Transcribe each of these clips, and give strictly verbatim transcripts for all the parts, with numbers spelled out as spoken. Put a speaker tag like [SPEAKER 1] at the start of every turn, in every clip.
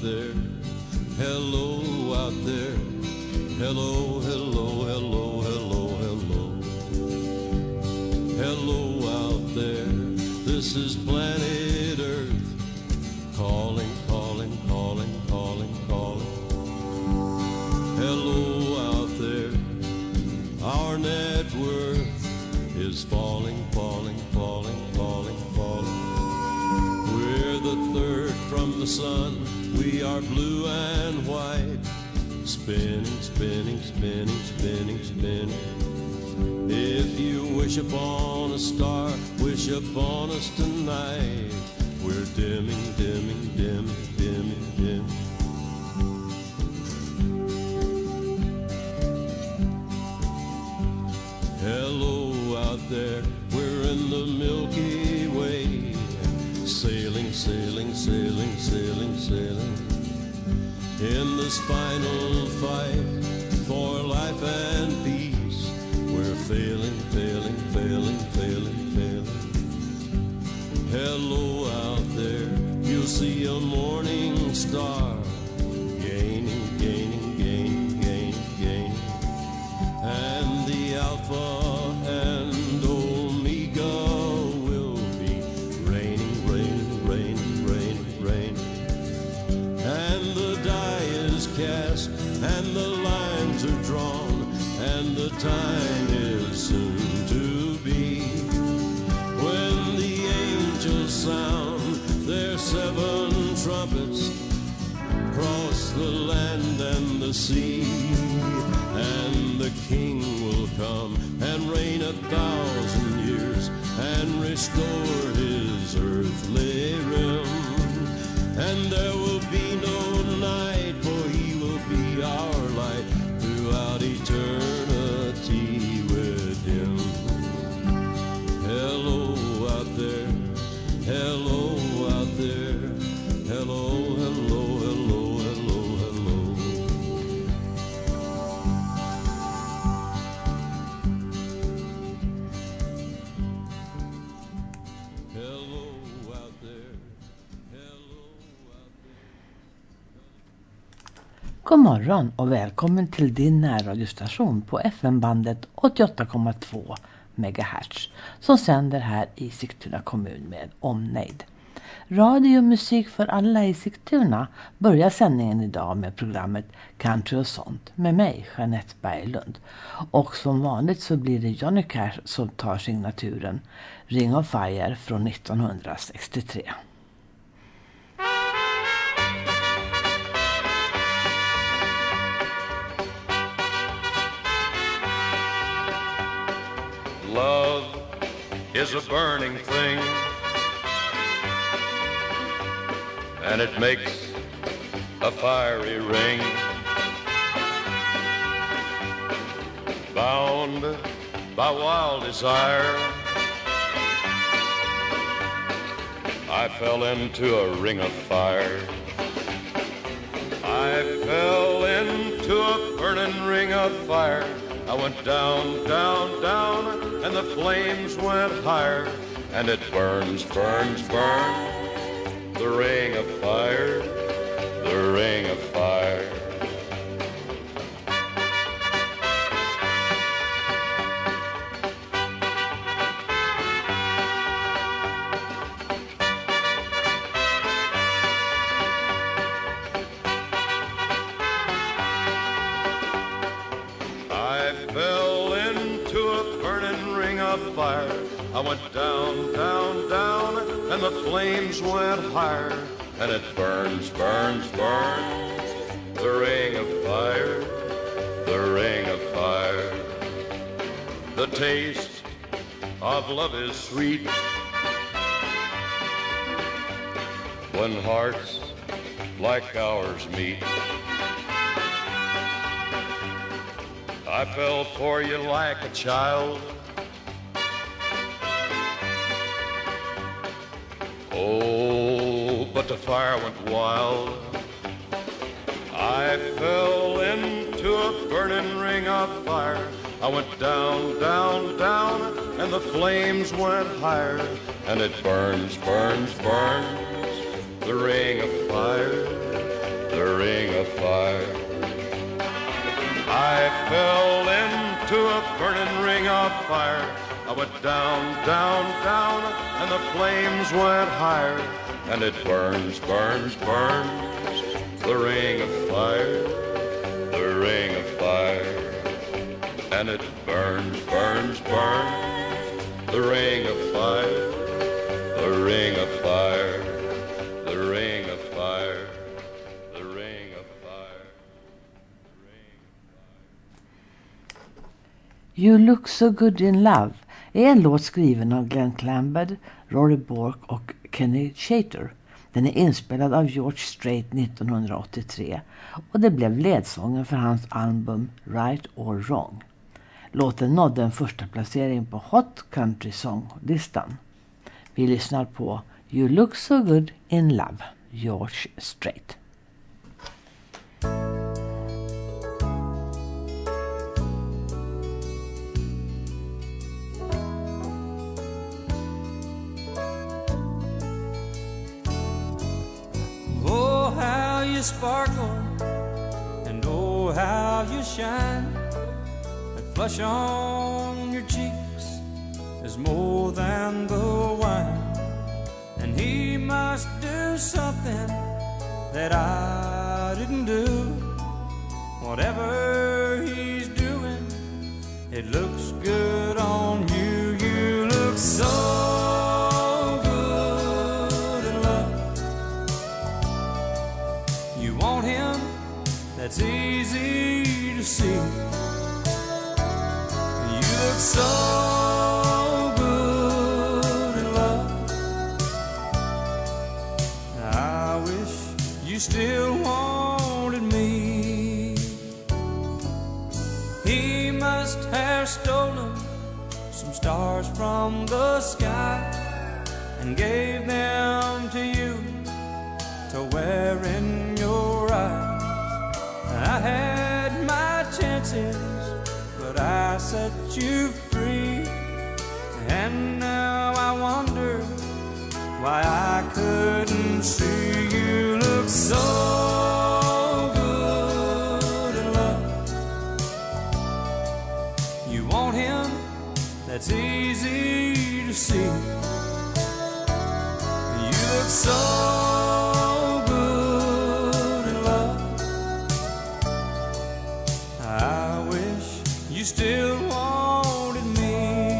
[SPEAKER 1] there, hello out there, hello, hello, hello, hello, hello. Hello out there, this is planet Earth, calling, calling, calling, calling, calling. Hello out there, our net worth is falling, falling, falling, falling, falling. We're the third from the sun, we are blue and white, spinning, spinning, spinning, spinning, spinning. If you wish upon a star, wish upon us tonight. We're dimming, dimming, dimming, dimming, dimming. Hello out there, we're in the Milky Way, sailing, sailing, sailing, sailing, sailing. In this final fight for life and peace, we're failing, failing, failing, failing, failing. Hello out there, you'll see a morning star, gaining, gaining, gaining, gaining, gaining. And the Alpha and Omega will be raining, raining, raining, raining, raining. And the die is cast, and the lines are drawn, and the time is soon to be when the angels sound their seven trumpets across the land and the sea, and the King will come and reign a thousand years and restore his earthly realm. And there will be no night, for he will be our light throughout eternity with him. Hello out there, hello out there, hello, hello, hello, hello, hello. Hello out there, hello out there.
[SPEAKER 2] God morgon och välkommen till din närradiostation på F M-bandet åttioåtta komma två megahertz som sänder här i Sigtuna kommun med omnejd. Radio och musik för alla i Sigtuna börjar sändningen idag med programmet Country och sånt med mig, Jeanette Berglund. Och som vanligt så blir det Johnny Cash som tar signaturen Ring of Fire från nittonhundrasextiotre.
[SPEAKER 1] Love is a burning thing, and it makes a fiery ring. Bound by wild desire, I fell into a ring of fire. I fell into a burning ring of fire. I went down, down, down, and the flames went higher, and it burns, burns, burns, the ring of fire, the ring of fire. Fire. I went down, down, down, and the flames went higher, and it burns, burns, burns, the ring of fire, the ring of fire. The taste of love is sweet when hearts like ours meet. I fell for you like a child. Oh, but the fire went wild. I fell into a burning ring of fire. I went down, down, down, and the flames went higher, and it burns, burns, burns, the ring of fire, fire. I fell into a burning ring of fire. I went down, down, down, and the flames went higher. And it burns, burns, burns, the ring of fire, the ring of fire. And it burns, burns, burns, the ring of fire, the ring of fire, the ring of fire, the ring of fire.
[SPEAKER 2] You Look So Good In Love är en låt skriven av Glenn Lambert, Rory Bork och Kenny Chater. Den är inspelad av George Strait nittonhundraåttiotre och det blev ledsången för hans album Right or Wrong. Låten nådde en första placering på Hot Country Song-listan. Vi lyssnar på You Look So Good In Love, George Strait.
[SPEAKER 3] Oh, how you sparkle, and oh, how you shine. That flush on your cheeks is more than the wine. And he must do something that I didn't do. Whatever he's doing, it looks good on you. You look so good in love. You want him, that's easy to see. You look so good in love. I wish you still wanted me. He must have stolen some stars from the sky and gave them to you to wear in your eyes. I had my chances, but I set you free. And now I wonder why I couldn't see. You look so good in love. You want him, that's easy to see. You look so good in love. I wish you still wanted me.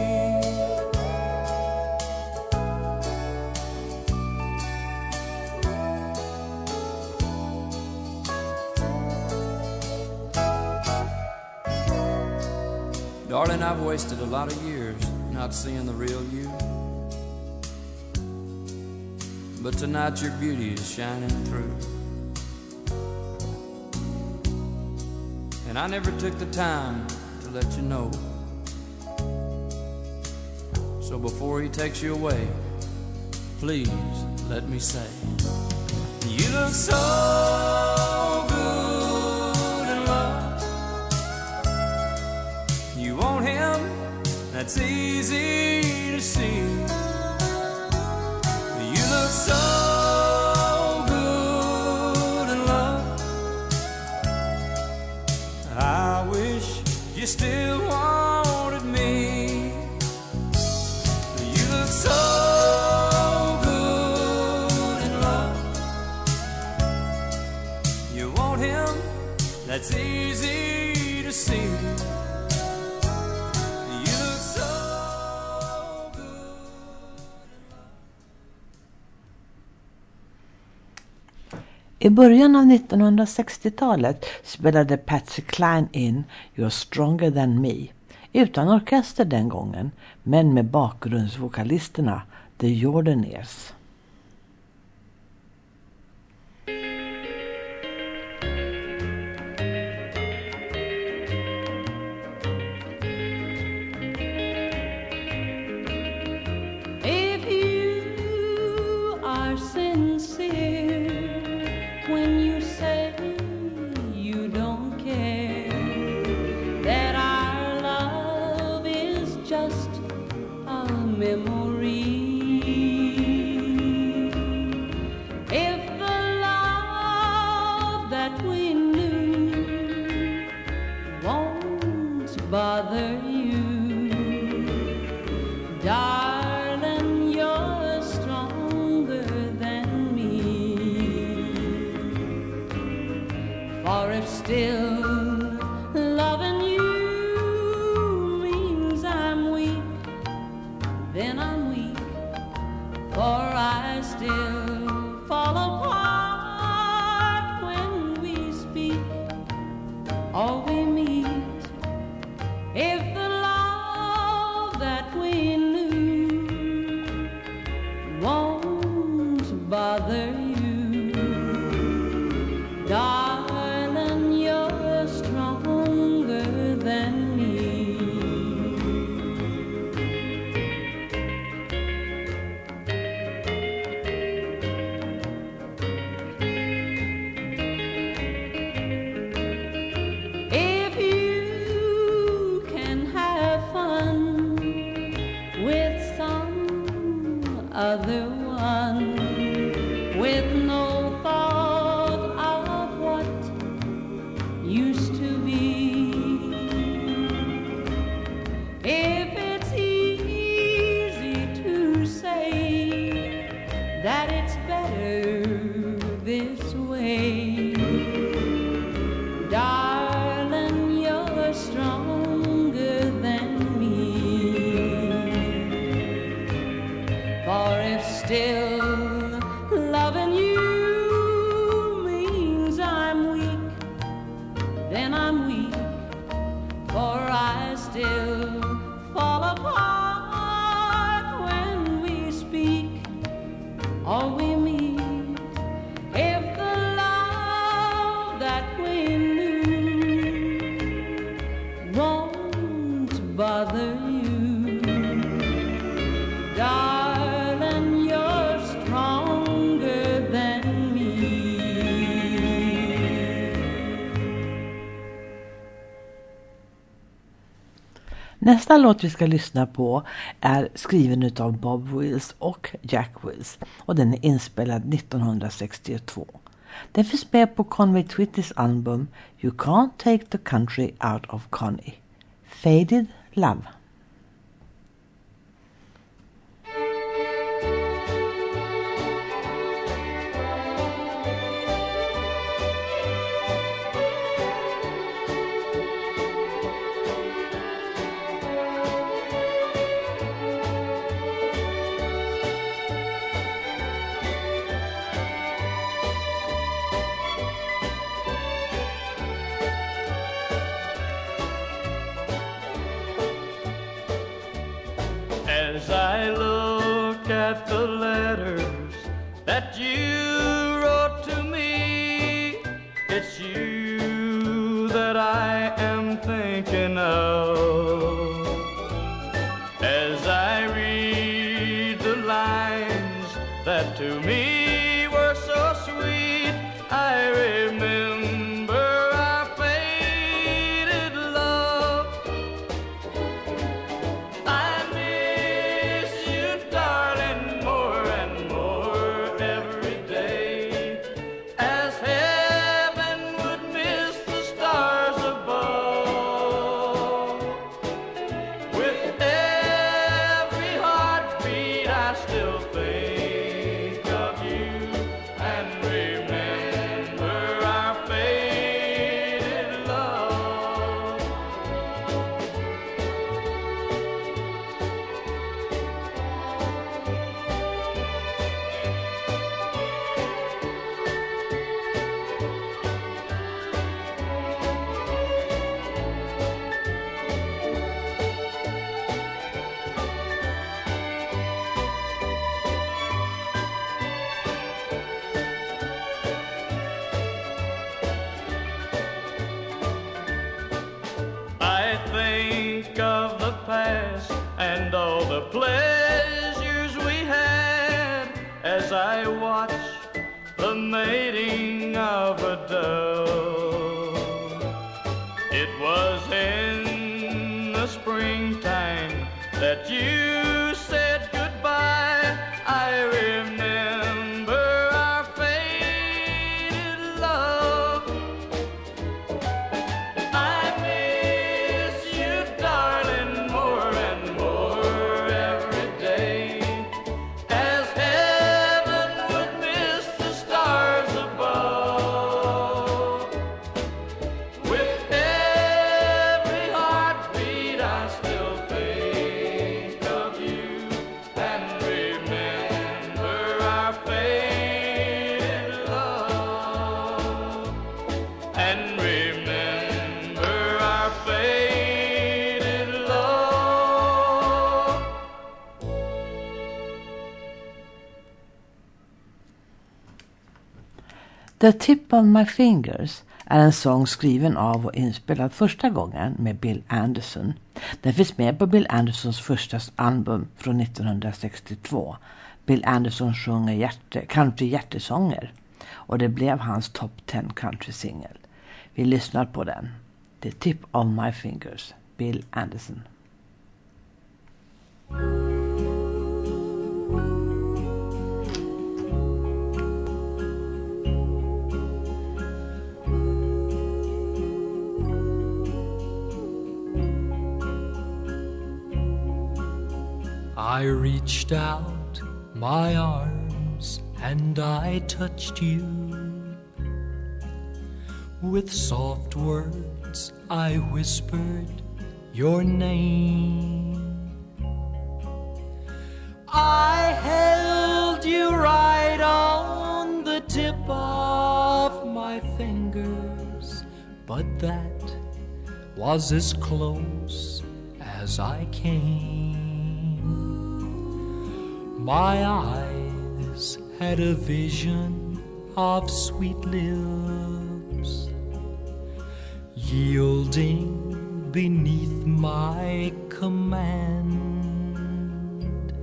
[SPEAKER 3] Darling, I've wasted a lot of years not seeing the real you. But tonight your beauty is shining through. And I never took the time to let you know. So before he takes you away, please let me say, you look so good in love. You want him, that's easy to see. You look so good in love. I wish you still wanted me. You look so good in love. You want him, that's easy to see. You look so good.
[SPEAKER 2] I början av nittonhundrasextiotalet spelade Patsy Cline in You're Stronger Than Me, utan orkester den gången, men med bakgrundsvokalisterna The Jordanaires.
[SPEAKER 4] If you are sincere when you say you don't care, that our love is just a memory. If the love that we knew if still loving you means I'm weak, then I'm weak, for I still fall apart when we speak or we meet. If the love that we knew won't bother you, darling, you're stronger than me. If you can have fun with some other one, with no thought of what used to be, if it's easy to say that it's better this way, darling, you're stronger than me. For if still loving you means I'm weak, then I'm weak, for I still fall apart when we speak or we meet. If the love that we knew won't bother you, darling, you're stronger than me.
[SPEAKER 2] Nästa låt vi ska lyssna på är skriven utav Bob Wills och Jack Wills och den är inspelad nittonhundrasextiotvå. Den finns med på Conway Twitty's album You Can't Take the Country Out of Connie. Faded Love.
[SPEAKER 3] As I look at the letters that you wrote to me, it's you that I am thinking of. As I read the lines that to me were so sweet, I remember our faded love. I miss you, darling, more and more every day, as heaven would miss the stars above. With every heartbeat I still think of you and remember our faded love. I think of the past and all the pleasures we had as I watch the mating of a dove. It was in the springtime that you said goodbye. I remember our faded love. I miss you, darling, more and more every day, as heaven would miss the stars above.
[SPEAKER 2] The Tip of My Fingers är en sång skriven av och inspelad första gången med Bill Anderson. Den finns med på Bill Andersons första album från nittonhundrasextiotvå. Bill Anderson sjunger hjärte, country hjärtesånger och det blev hans top ten country singel. Vi lyssnar på den. The Tip of My Fingers, Bill Anderson.
[SPEAKER 5] I reached out my arms and I touched you. With soft words I whispered your name. I held you right on the tip of my fingers, but that was as close as I came. My eyes had a vision of sweet lips yielding beneath my command.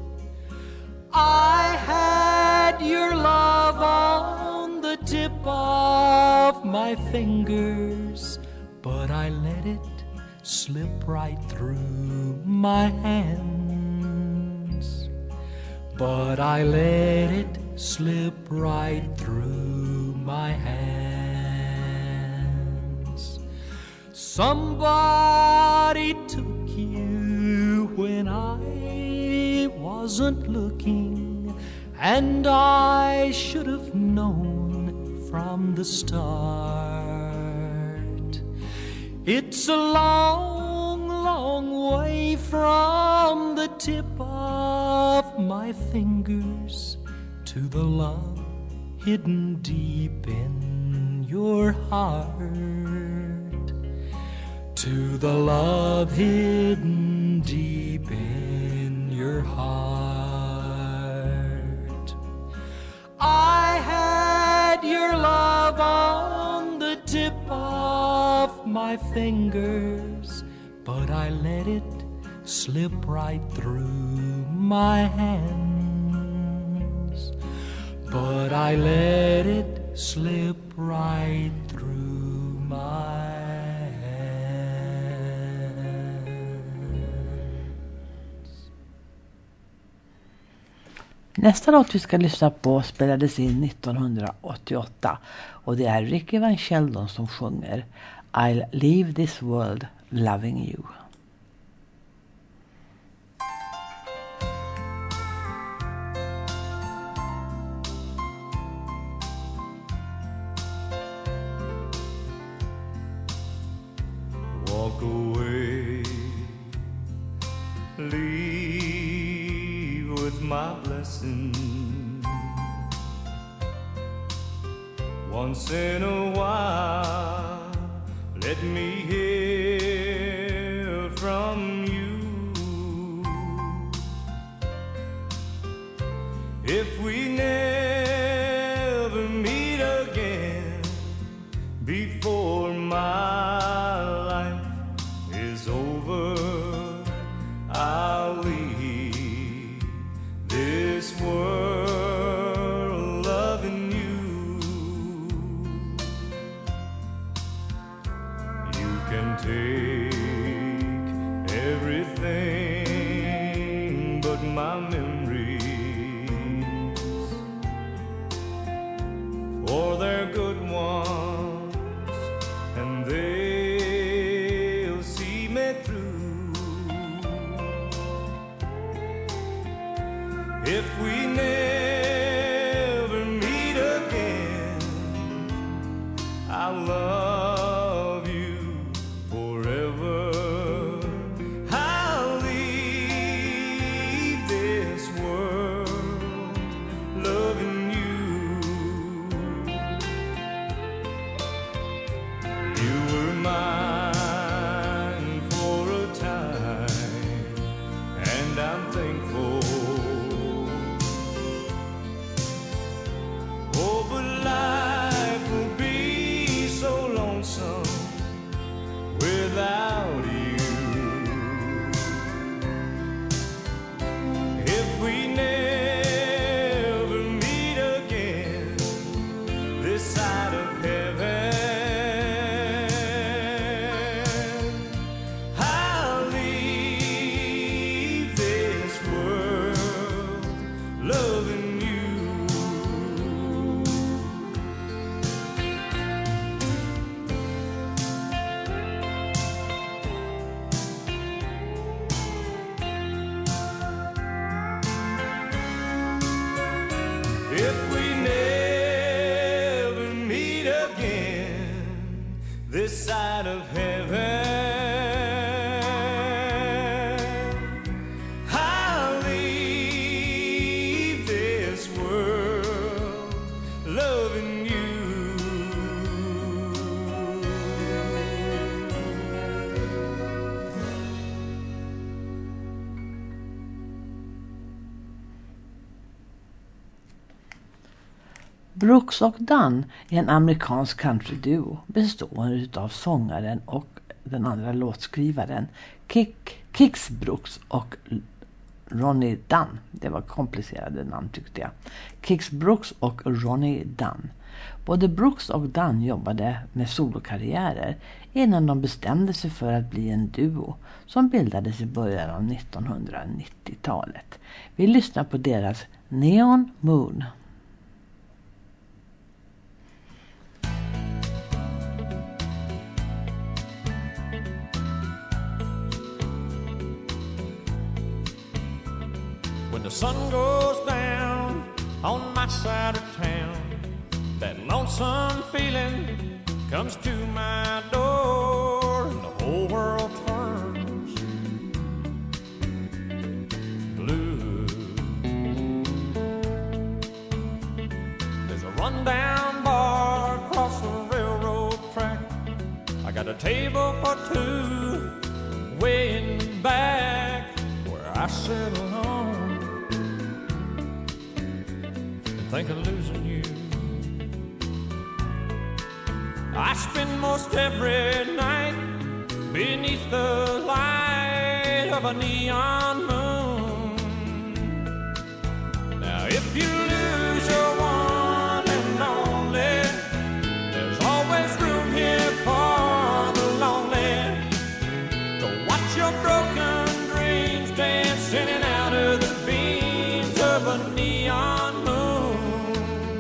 [SPEAKER 5] I had your love on the tip of my fingers, but I let it slip right through my hands. But I let it slip right through my hands. Somebody took you when I wasn't looking, and I should have known from the start. It's a long, long way from the tip of my fingers to the love hidden deep in your heart. To the love hidden deep in your heart. I had your love on the tip of my fingers, but I let it slip right through my hands. But I let it slip right through my hands.
[SPEAKER 2] Nästa låt vi ska lyssna på spelades in nittonhundraåttioåtta och det är Ricky Van Sheldon som sjunger I'll leave this world loving you.
[SPEAKER 1] Walk away, leave with my blessing. Once in a while, let me hear from you. If we never meet again before my life is over, I'll leave this world loving you. You can take everything but my memories, for they're good ones and they'll see me through. If we never meet again, I'll love you forever. I'll leave this world loving you. You were mine for a time, and I'm thankful. Oh, but life
[SPEAKER 3] this side of heaven. I'll leave this world loving you.
[SPEAKER 2] Brooks och Dunn är en amerikansk countryduo bestående av sångaren och den andra låtskrivaren Kick, Kix Brooks och Ronnie Dunn. Det var komplicerade namn tyckte jag. Kix Brooks och Ronnie Dunn. Både Brooks och Dunn jobbade med solokarriärer innan de bestämde sig för att bli en duo som bildades i början av nittonhundranittiotalet. Vi lyssnar på deras Neon Moon.
[SPEAKER 3] When the sun goes down on my side of town, that lonesome feeling comes to my door, and the whole world turns blue. There's a rundown bar across the railroad track. I got a table for two way in the back where I sit alone and think of losing you. I spend most every night beneath the light of a neon moon. Now if you lose your one and only, there's always room here for the lonely to watch your broken dreams dance in and out of the beams of a neon moon.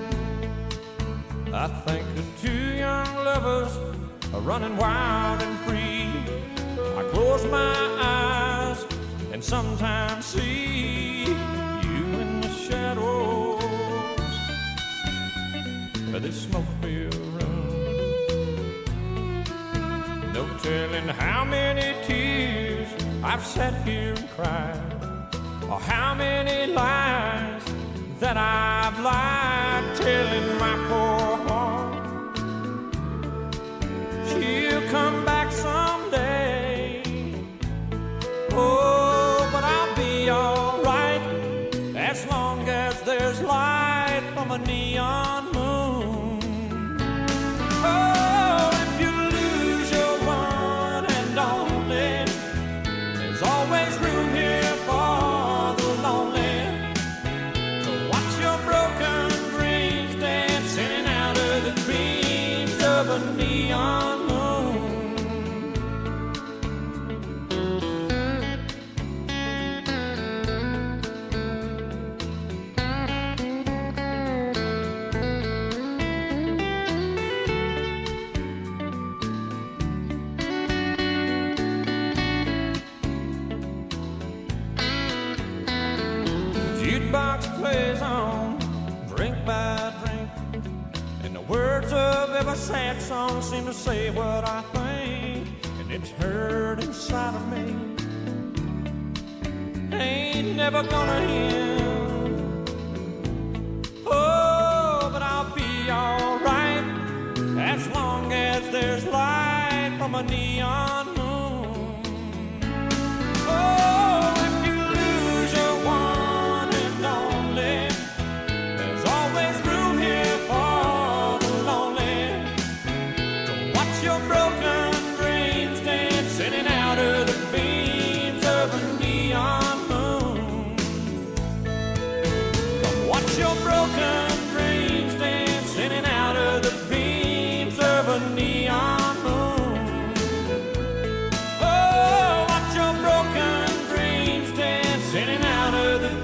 [SPEAKER 3] I think of two young lovers are running wild and free. I close my eyes and sometimes see you in the shadows of this smoke-filled room. No telling how many tears I've sat here and cried, or how many lies that I've lied, telling my poor heart she'll come back someday. Oh, but I'll be alright as long as there's light from a neon moon. Oh, if you lose your one and only, there's always room here for the lonely to watch your broken dreams dance in and out of the beams of a neon moon. Jukebox plays on, drink by drink, and the words of every sad song seem to say what I think, and it's hurt inside of me. Ain't never gonna end. Oh, but I'll be alright as long as there's light from a neon moon. Oh, if you lose your one and only, there's always room here for the lonely to watch your broken dreams dance in and out of the beams of a neon moon. Come watch your broken dreams dance in and out of the beams of a neon moon. Oh, watch your broken dreams dance in and out of the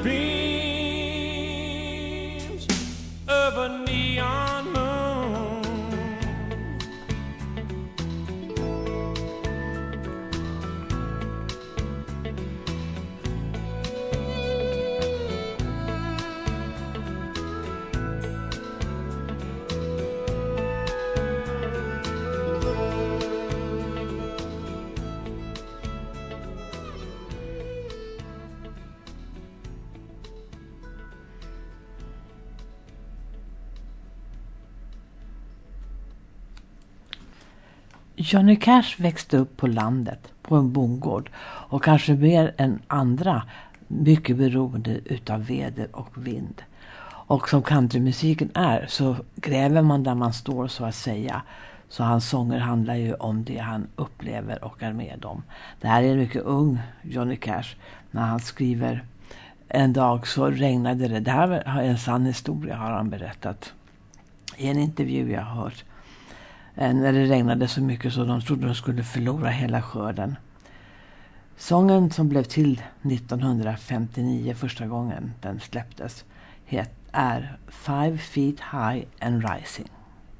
[SPEAKER 3] beams of a neon moon.
[SPEAKER 2] Johnny Cash växte upp på landet, på en bondgård, och kanske mer än andra mycket beroende utav väder och vind. Och som countrymusiken är så gräver man där man står, så att säga. Så hans sånger handlar ju om det han upplever och är med om. Det här är en mycket ung Johnny Cash när han skriver: en dag så regnade det. Det här är en sann historia, har han berättat i en intervju jag har hört. När det regnade så mycket så de trodde de skulle förlora hela skörden. Sången som blev till nittonhundrafemtionio första gången den släpptes het, är Five Feet High and Rising.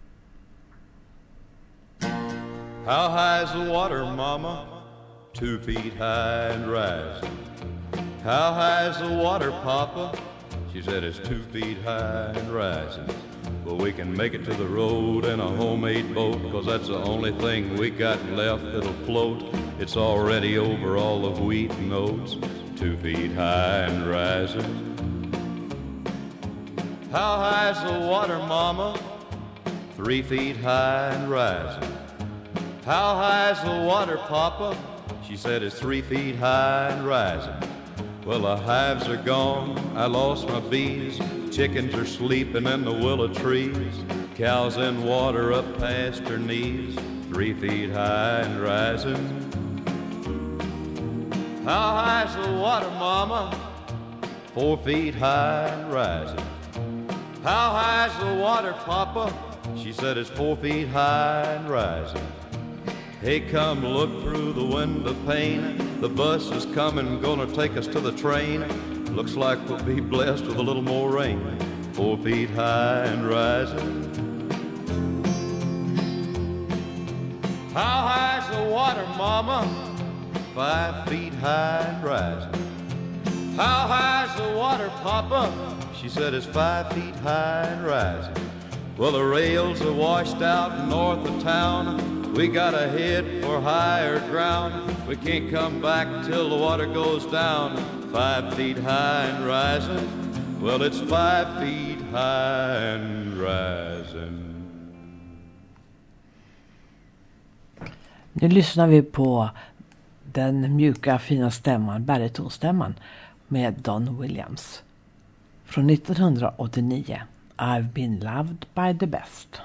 [SPEAKER 1] How high is the water, mama? Two feet high and rising. How high is the water, papa? She said it's two feet high and rising. But we can make it to the road in a homemade boat, 'cause that's the only thing we got left that'll float. It's already over all the wheat and oats, two feet high and rising. How high is the water, mama? Three feet high and rising. How high is the water, papa? She said it's three feet high and rising. Well, the hives are gone, I lost my bees. Chickens are sleeping in the willow trees. Cows in water up past her knees, three feet high and rising. How high is the water, mama? Four feet high and rising. How high is the water, papa? She said it's four feet high and rising. Hey, come look through the window pane. The bus is coming, gonna take us to the train. Looks like we'll be blessed with a little more rain. Four feet high and rising. How high is the water, mama? Five feet high and rising. How high is the water, papa? She said it's five feet high and rising. Well, the rails are washed out north of town. We gotta head for higher ground. We can't come back till the water goes down. Five feet high and rising. Well, it's five feet high and rising.
[SPEAKER 2] Nu lyssnar vi på den mjuka fina stämman, baritonstämman med Don Williams. Från nittonhundraåttionio, I've been loved by the best.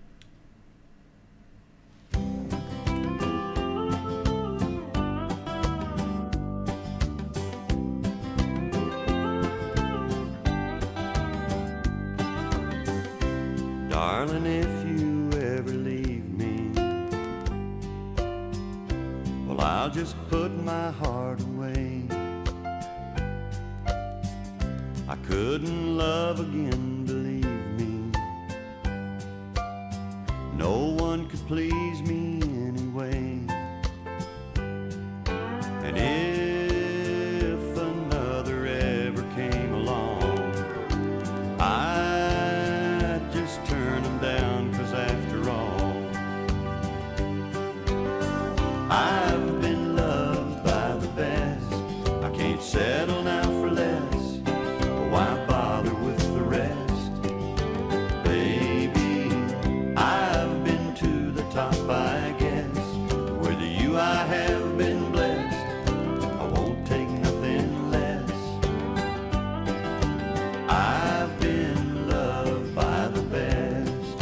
[SPEAKER 1] Darling, if you ever leave me, well, I'll just put my heart away. I couldn't love again, believe me. No one could please me anyway. And if another ever came along, I'd just turn them down, 'cause after all, I've been loved by the best. I can't settle now for less. Why bother with the rest? Baby, I've been to the top, I guess. With you I have been blessed. I won't take nothing less. I've been loved by the best.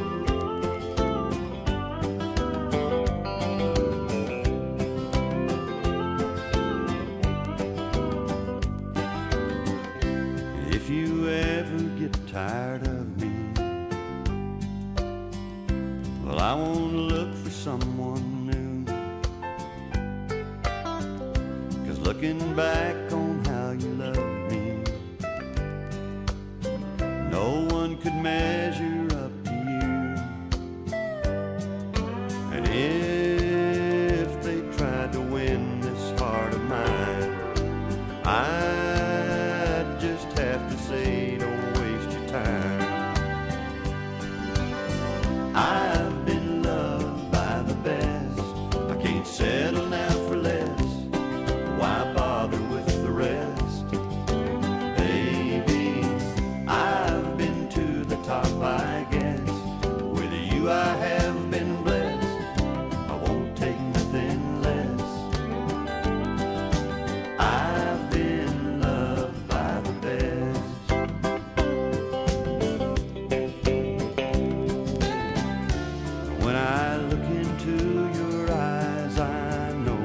[SPEAKER 1] If you ever get tired of me, well, I won't look for someone new. 'Cause looking back on how you loved me, no one could measure up to you. And if they tried to win this heart of mine, I'd just have to say, don't waste your time. I've been loved by the best. I can't settle now for less. Why bother with the rest? Baby, I've been to the top, I guess. With you I have been blessed. I When I look into your eyes, I know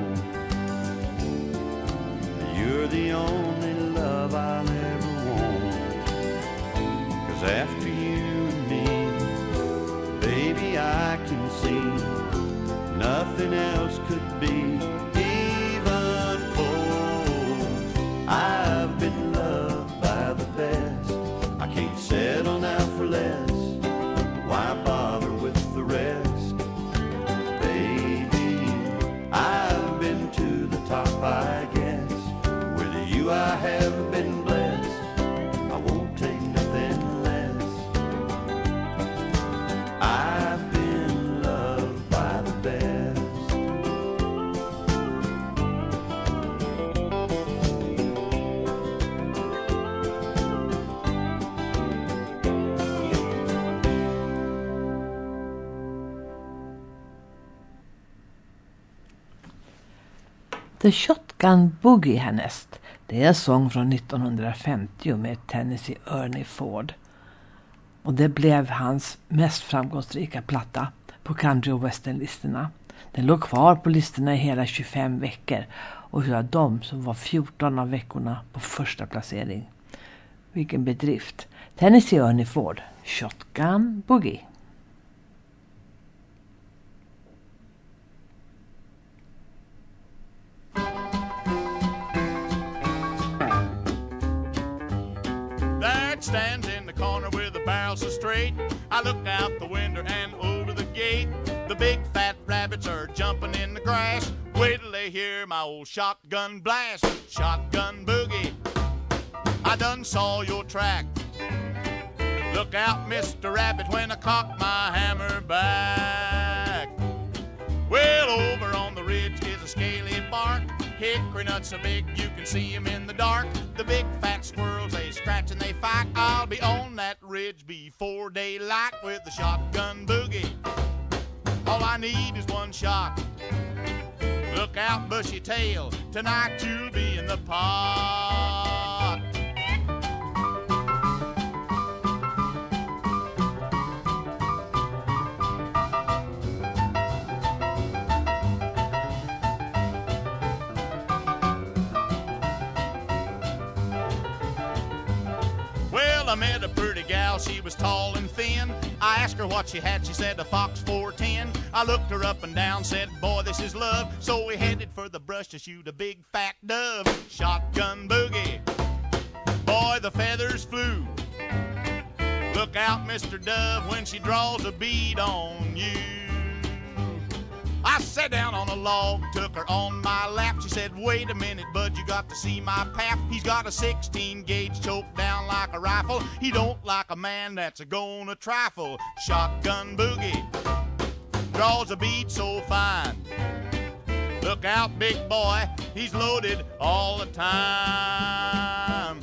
[SPEAKER 1] you're the only love I'll ever want. 'Cause after you and me, baby, I can see nothing else could be even close. I've been loved by the best. I can't settle now for less. Why bother with the rest? Baby, I've been to the top, I guess. With you I have been blessed. I won't take nothing less. I've been loved by the best.
[SPEAKER 2] The Shotgun Boogie härnäst. Det är en sång från nittonhundrafemtio med Tennessee Ernie Ford. Och det blev hans mest framgångsrika platta på country- och westernlistorna. Den låg kvar på listorna i hela tjugofem veckor och hur de som var fjorton av veckorna på första placering. Vilken bedrift. Tennessee Ernie Ford, Shotgun Boogie.
[SPEAKER 6] There it stands in the corner with the barrel so straight. I look out the window and over the gate. The big fat rabbits are jumping in the grass. Wait till they hear my old shotgun blast. Shotgun boogie, I done saw your track. Look out, Mister Rabbit, when I cock my hammer back. Well, over on the ridge is a scaly bark. Hickory nuts so big you can see 'em in the dark. The big fat squirrels, they scratch and they fight. I'll be on that ridge before daylight with the shotgun boogie. All I need is one shot. Look out, bushy tail, tonight you'll be in the pot. I met a pretty gal, she was tall and thin. I asked her what she had, she said a Fox four ten. I looked her up and down, said, boy, this is love. So we headed for the brush to shoot a big fat dove. Shotgun boogie, boy, the feathers flew. Look out, Mister Dove, when she draws a bead on you. I sat down on a log, took her on my lap. She said, wait a minute, bud, you got to see my pap. He's got a sixteen gauge choked down like a rifle. He don't like a man that's a gonna trifle. Shotgun boogie draws a bead so fine. Look out, big boy, he's loaded all the time.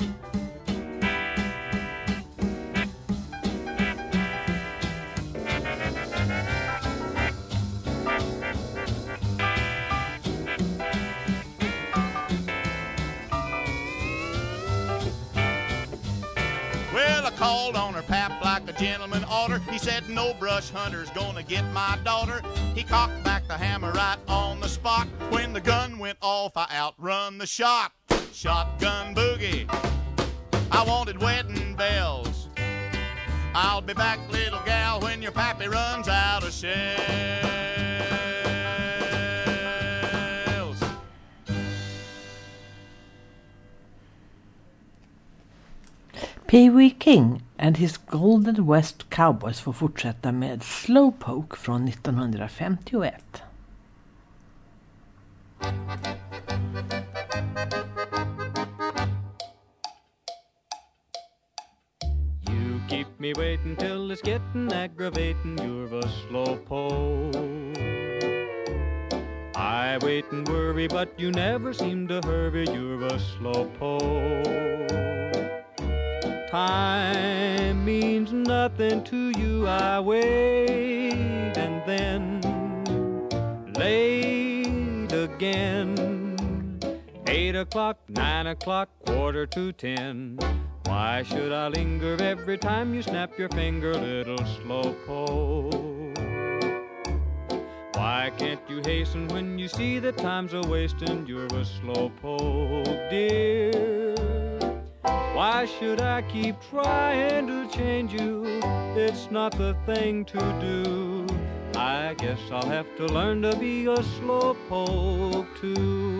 [SPEAKER 6] Well, I called on her pap like a gentleman oughter. He said, no brush hunter's gonna get my daughter. He cocked back the hammer right on the spot. When the gun went off, I outrun the shot. Shotgun boogie, I wanted wedding bells. I'll be back, little gal, when your pappy runs out of shells.
[SPEAKER 2] Pee Wee King and his Golden West Cowboys får fortsätta med Slowpoke från nittonhundrafemtioett.
[SPEAKER 3] You keep me waiting till it's getting aggravating. You're a slowpoke. I wait and worry, but you never seem to hurry. You're a slowpoke. Time means nothing to you. I wait and then late again. Eight o'clock, nine o'clock, quarter to ten. Why should I linger every time you snap your finger, little slowpoke? Why can't you hasten when you see that time's a wasting? You're a slowpoke, dear. Why should I keep trying to change you? It's not the thing to do. I guess I'll have to learn to be a slowpoke too.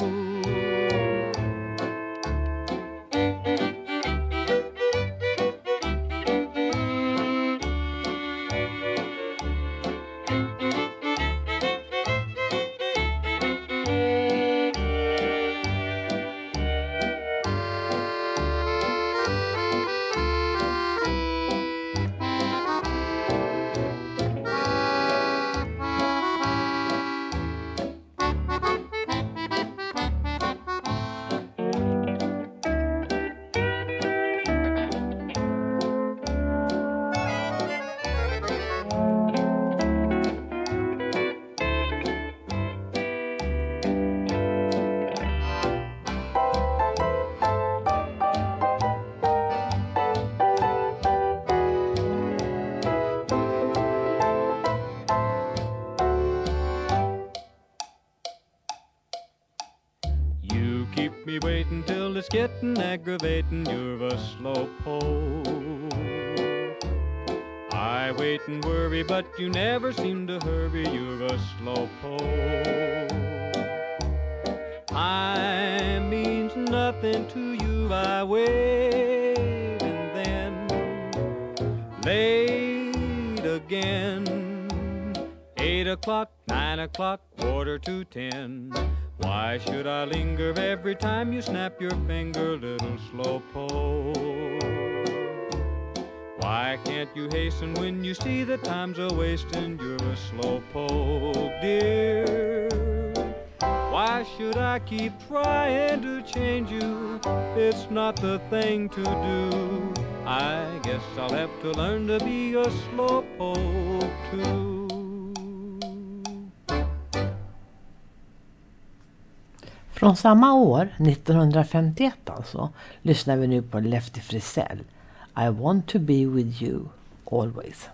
[SPEAKER 3] Me waiting till it's getting aggravating. You're a slowpoke. I wait and worry, but you never seem to hurry. You're a slowpoke. Time means nothing to you. I wait and then late again. Eight o'clock, nine o'clock, quarter to ten. Why should I linger every time you snap your finger, little slowpoke? Why can't you hasten when you see that time's a wasting? You're a slowpoke, dear. Why should I keep trying to change you? It's not the thing to do. I guess I'll have to learn to be a slowpoke too.
[SPEAKER 2] Från samma år, nittonhundrafemtioett alltså, lyssnar vi nu på Lefty Frizzell. I want to be with you always.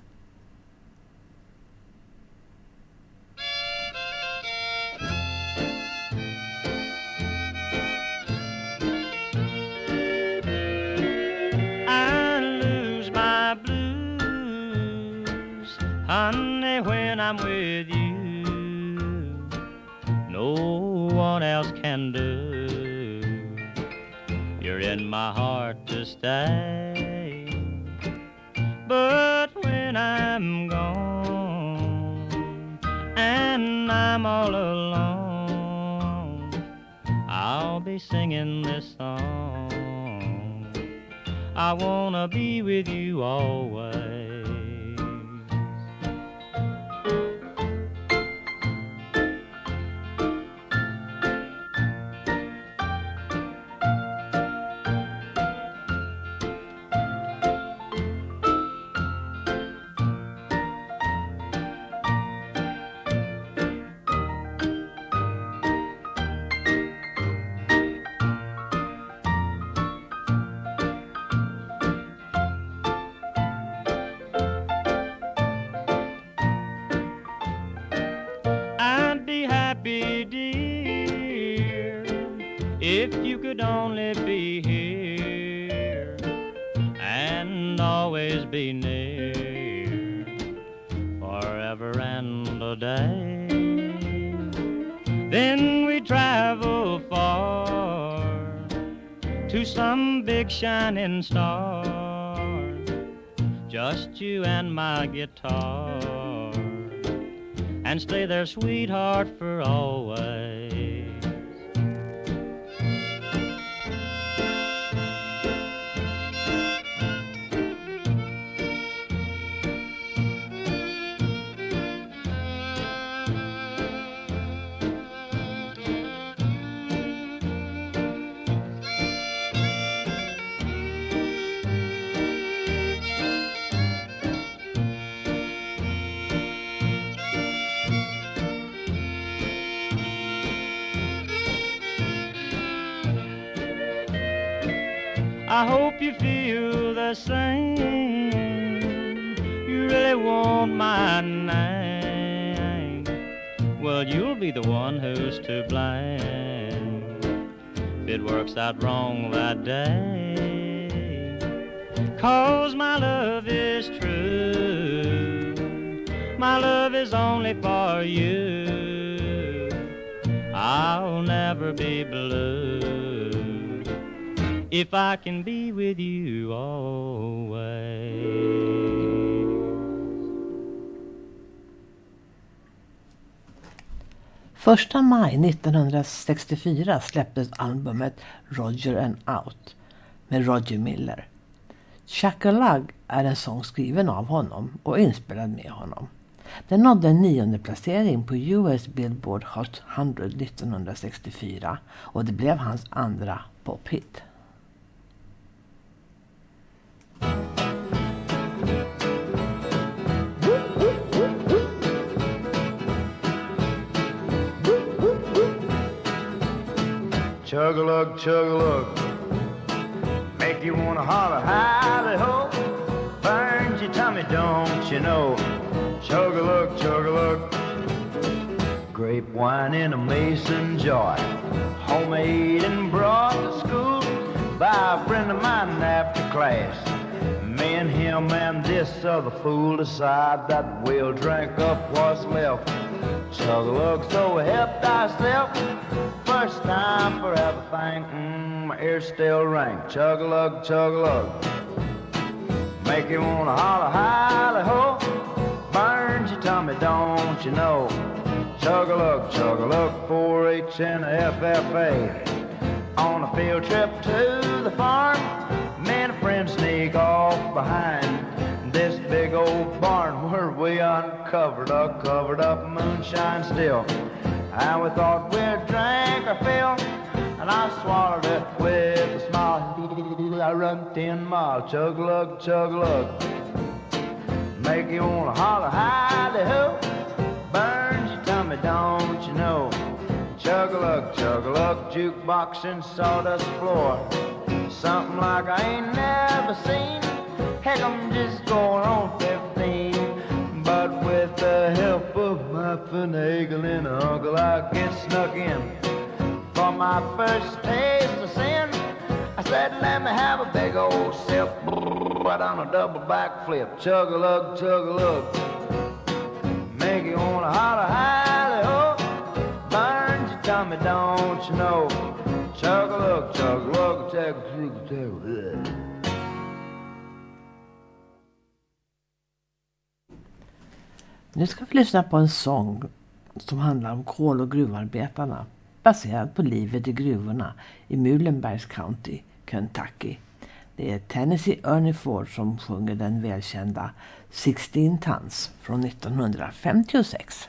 [SPEAKER 7] I lose my blues, honey, when I'm with you. No one else can do. You're in my heart to stay. But when I'm gone and I'm all alone, I'll be singing this song. I wanna be with you always. If you could only be here and always be near, forever and a day, then we travel far to some big shining star, just you and my guitar, and stay there, sweetheart, for always. I hope you feel the same. You really want my name. well, you'll be the one who's to blame if it works out wrong that day. 'Cause my love is true, my love is only for you. I'll never be blue if I can be with you always.
[SPEAKER 2] Första maj nittonhundrasextiofyra släpptes albumet Roger and Out med Roger Miller. Shack-a-Lug är en sång skriven av honom och inspelad med honom. Den nådde en nionde placering på U S Billboard Hot hundra nittonhundrasextiofyra och det blev hans andra pophit.
[SPEAKER 8] Chug-a-lug, chug-a-lug, make you wanna holler, hally-ho, burns your tummy, don't you know? Chug-a-lug, chug-a-lug, grape wine in a mason jar, homemade and brought to school by a friend of mine after class. Me and him and this other fool decide that we'll drink up what's left. Chug-a-lug, so we helped ourselves. First time for everything, mm, my ears still ring. Chug-a-lug, chug-a-lug, make you wanna holler, hally-ho, burns your tummy, don't you know? Chug-a-lug, chug-a-lug, four H and a F F A. On a field trip to the farm, me and a friend sneak off behind this big old barn where we uncovered a covered up moonshine still. And we thought we'd drink our fill, and I swallowed it with a smile. I run ten miles, chug-a-lug, chug-a-lug, make you wanna holler, hally-ho, burns your tummy, don't you know? Chug-a-lug, chug-a-lug, jukebox and sawdust floor, something like I ain't never seen. Heck, I'm just going on fifteen, but with the help of my finagling uncle, I get snuck in for my first taste of sin. I said, let me have a big old sip, right on a double backflip. Chug-a-lug, chug-a-lug, make you wanna holler, hally-ho, burns your tummy, don't you know? Chug-a-lug, chug-a-lug, chug-a-lug, chug-a-lug.
[SPEAKER 2] Nu ska vi lyssna på en sång som handlar om kol- och gruvarbetarna, baserad på livet i gruvorna i Muhlenbergs County, Kentucky. Det är Tennessee Ernie Ford som sjunger den välkända sexton Tons från nittonhundrafemtiosex.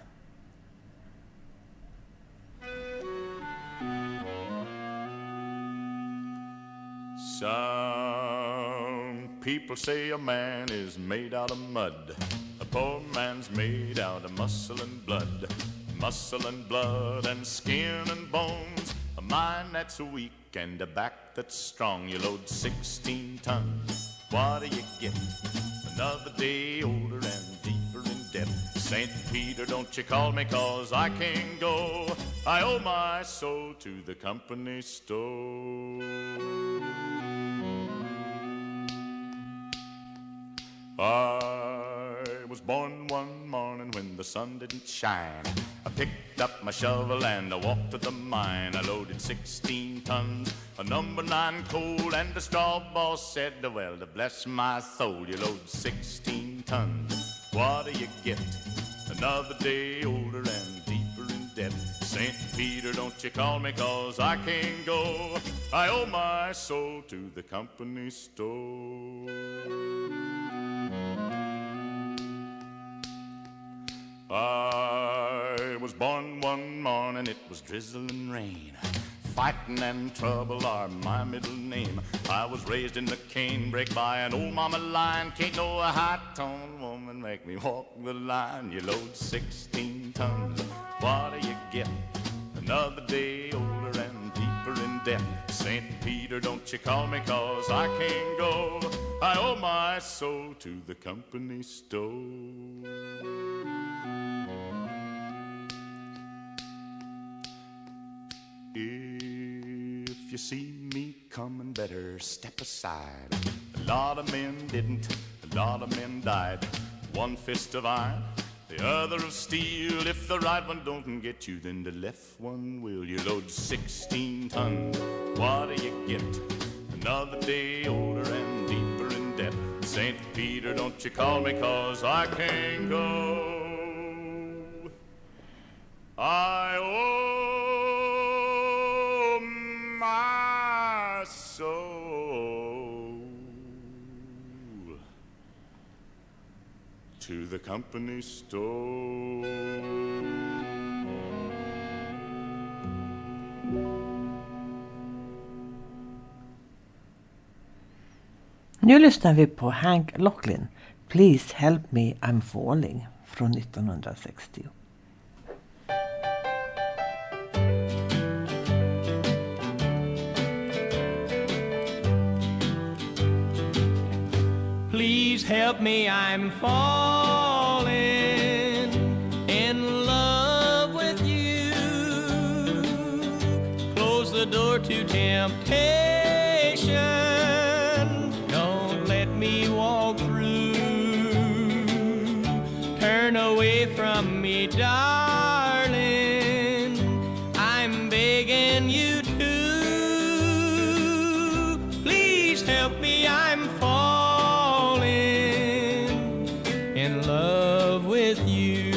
[SPEAKER 6] Some people say a man is made out of mud. A poor man's made out of muscle and blood. Muscle and blood and skin and bones. A mind that's weak and a back that's strong. You load sixteen tons, what do you get? Another day older and deeper in debt. Saint Peter, don't you call me, 'cause I can't go. I owe my soul to the company store. I was born one morning when the sun didn't shine. I picked up my shovel and I walked to the mine. I loaded sixteen tons of number nine coal, and the straw boss said, well, to bless my soul, you load sixteen tons, what do you get? Another day older and deeper in debt. Saint Peter, don't you call me, 'cause I can't go. I owe my soul to the company store. I was born one morning, it was drizzling rain. Fighting and trouble are my middle name. I was raised in the canebrake by an old mama lion. Can't no high-toned woman make me walk the line. You load sixteen tons, what do you get? Another day older and deeper in debt. Saint Peter, don't you call me, 'cause I can't go. I owe my soul to the company store. If you see me coming, better step aside. A lot of men didn't, a lot of men died. One fist of iron, the other of steel. If the right one don't get you, then the left one will. You load sixteen tons, what do you get? Another day older and deeper in debt. Saint Peter, don't you call me, 'cause I can't go. I owe my soul to the company store.
[SPEAKER 2] Nu lyssnar vi på Hank Locklin, Please Help Me I'm Falling från nittonhundrasextio.
[SPEAKER 3] Please help me, I'm falling in love with you. Close the door to temptation. Don't let me walk through. Turn away from me, darling. I'm begging you to. Please help me, I'm falling in love with you.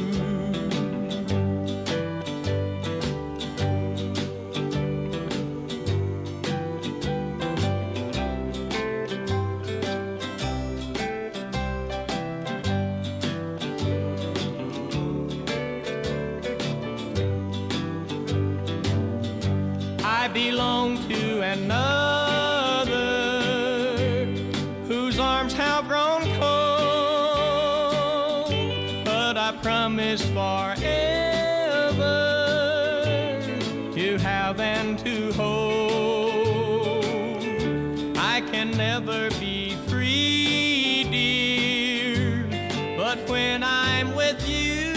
[SPEAKER 3] I belong to another whose arms have grown cold, but I promise forever to have and to hold. I can never be free, dear, but when I'm with you,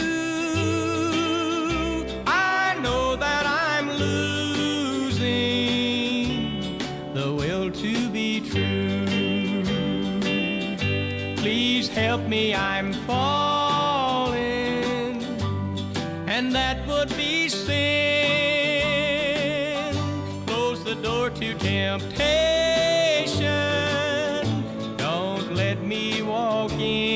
[SPEAKER 3] I know that I'm losing the will to be true. Please help me, I'm falling, and that would be sin. Close the door to temptation. Don't let me walk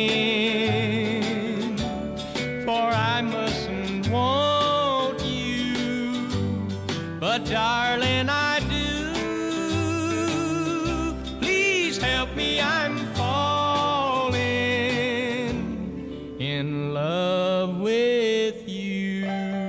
[SPEAKER 3] in, for I mustn't want you, but darling, I do. Please help me, I'm falling in love with you.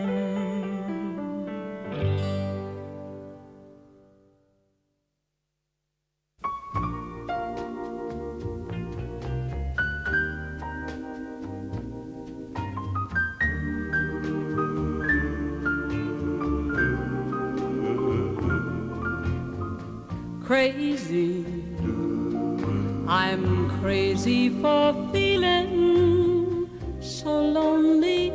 [SPEAKER 4] Crazy, I'm crazy for feeling so lonely.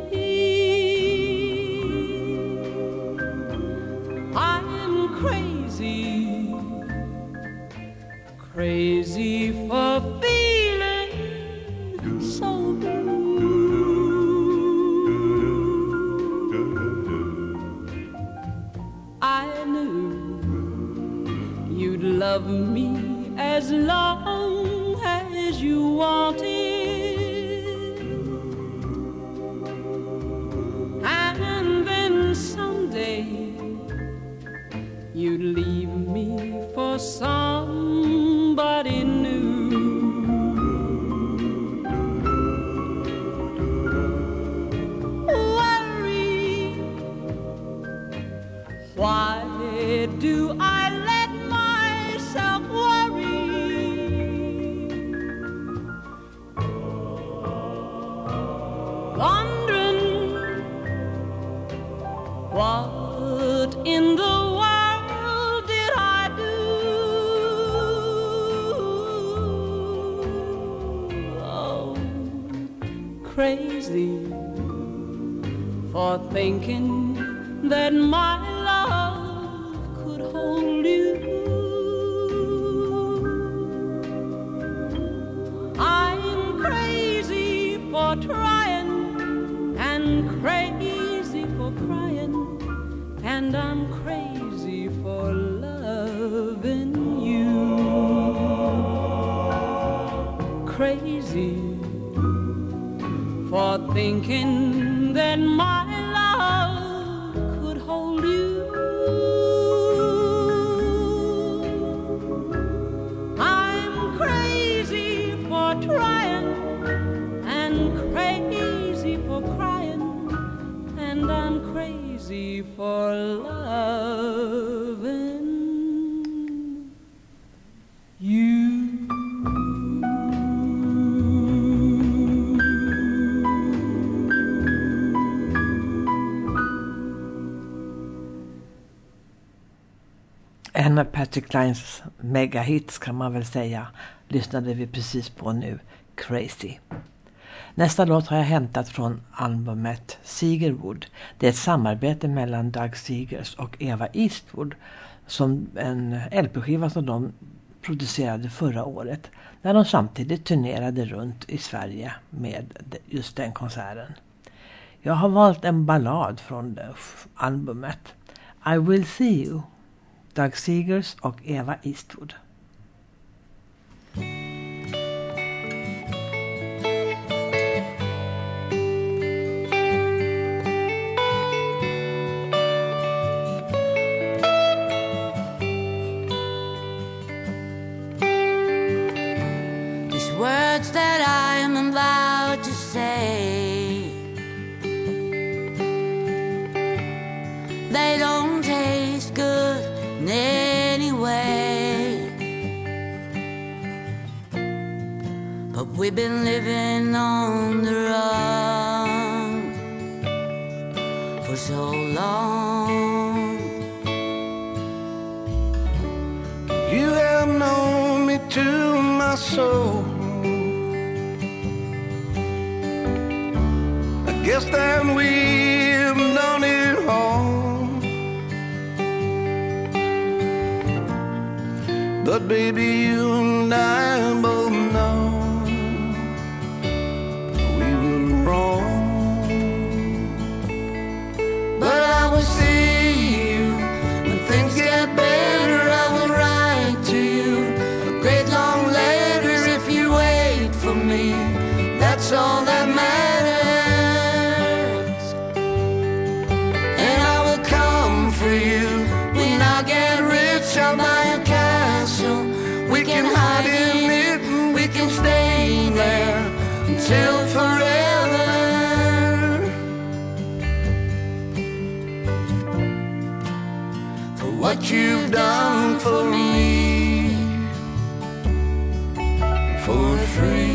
[SPEAKER 4] I'm crazy, crazy for feeling so blue. I knew you'd love me as long as you wanted, and then someday you'd leave me for somebody new. Worry, why do I let myself worry? Wondering what in the world did I do? Oh, crazy for thinking that my love I'm crazy for crying, and I'm crazy for loving you. Crazy for thinking that my love could hold you. I'm crazy for trying, and crazy for crying, and I'm crazy for loving you.
[SPEAKER 2] En av Patsy Clines megahits kan man väl säga lyssnade vi precis på nu, Crazy. Nästa låt har jag hämtat från albumet Seegerwood. Det är ett samarbete mellan Doug Seegers och Eva Eastwood, som en L P-skiva som de producerade förra året, när de samtidigt turnerade runt i Sverige med just den konserten. Jag har valt en ballad från det albumet, I Will See You, Doug Seegers och Eva Eastwood.
[SPEAKER 9] These words that I am about to say, they don't taste good anyway, but we've been living on the run for so long.
[SPEAKER 10] You have known me to my soul. I guess that we've done it all. But baby, you and I both know we were wrong. But I will see you when things get better. I will write to you a great long letter if you wait for me. That's all that matters. And I will come for you when I get rich. I'll buy a castle. We can hide in it and we can stay there until forever. For what you've done for me, for free.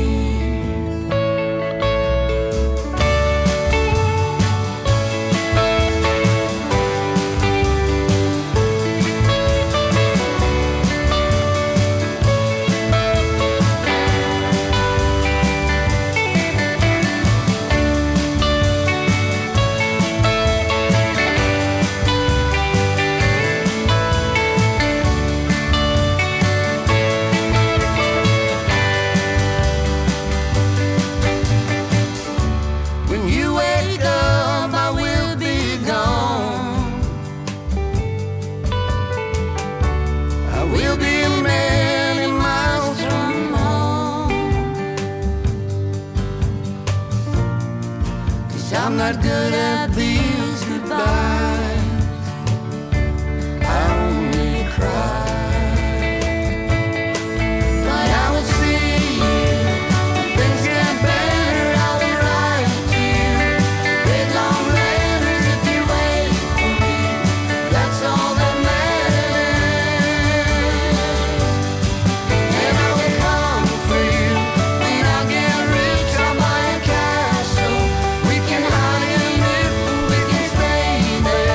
[SPEAKER 10] I'm not good at these goodbyes. I only cry. But I will see you when things get better. I will write to you great long letters if you wait for me. That's all that matters. And I will come for you when I get rich. I'll buy a castle. We can hide in it, we can stay there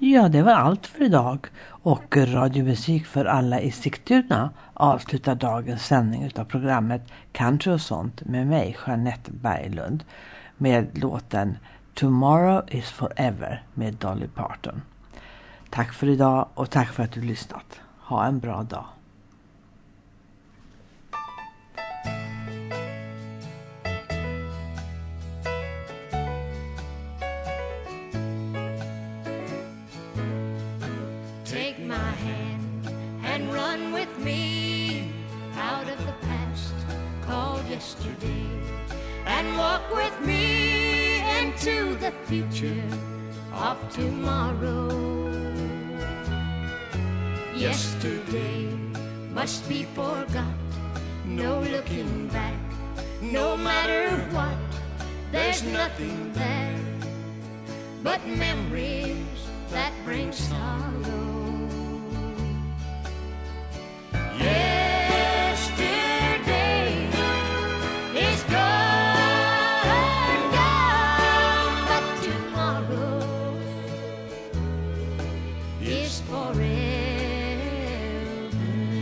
[SPEAKER 2] Ja, det var allt för idag. Och radiomusik för alla i Sigtuna avslutar dagens sändning utav programmet Country och sånt med mig, Jeanette Berglund, med låten Tomorrow is Forever med Dolly Parton. Tack för idag och tack för att du lyssnat. Ha en bra dag.
[SPEAKER 11] Take my hand and run with me out of the past called yesterday, and walk with me into the future of tomorrow. Yesterday must be forgot, no looking back, no matter what, there's nothing there but memories that bring sorrow. Yesterday is gone, gone, but tomorrow is forever.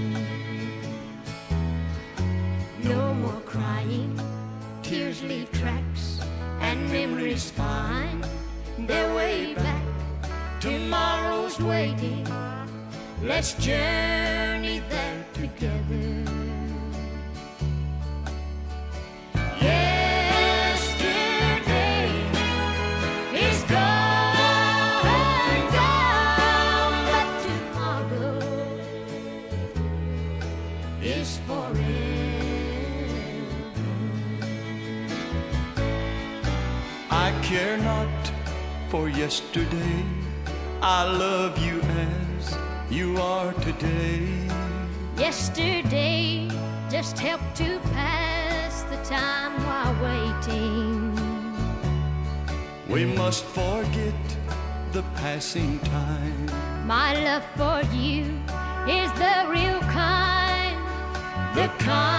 [SPEAKER 11] No more crying, tears leave tracks, and memories find their way back. Tomorrow's waiting, let's journey there together. Yesterday is gone, gone, but tomorrow is forever.
[SPEAKER 5] I care not for yesterday, I love you as you are today.
[SPEAKER 11] Yesterday just helped to pass the time while waiting.
[SPEAKER 5] We must forget the passing time.
[SPEAKER 11] My love for you is the real kind, the kind